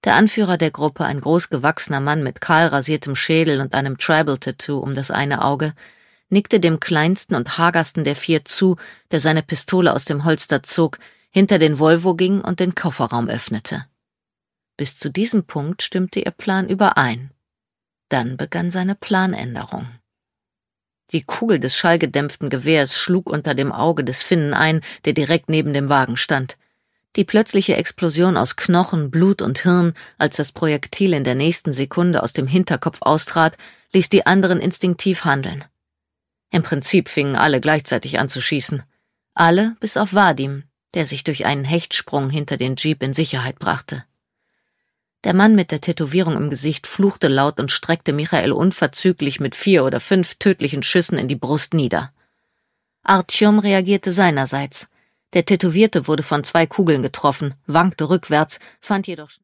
Der Anführer der Gruppe, ein großgewachsener Mann mit kahl rasiertem Schädel und einem Tribal-Tattoo um das eine Auge, nickte dem kleinsten und hagersten der 4 zu, der seine Pistole aus dem Holster zog, hinter den Volvo ging und den Kofferraum öffnete. Bis zu diesem Punkt stimmte ihr Plan überein. Dann begann seine Planänderung. Die Kugel des schallgedämpften Gewehrs schlug unter dem Auge des Finnen ein, der direkt neben dem Wagen stand. Die plötzliche Explosion aus Knochen, Blut und Hirn, als das Projektil in der nächsten Sekunde aus dem Hinterkopf austrat, ließ die anderen instinktiv handeln. Im Prinzip fingen alle gleichzeitig an zu schießen. Alle bis auf Vadim, der sich durch einen Hechtsprung hinter den Jeep in Sicherheit brachte. Der Mann mit der Tätowierung im Gesicht fluchte laut und streckte Michael unverzüglich mit 4 oder 5 tödlichen Schüssen in die Brust nieder. Artjom reagierte seinerseits. Der Tätowierte wurde von 2 Kugeln getroffen, wankte rückwärts, fand jedoch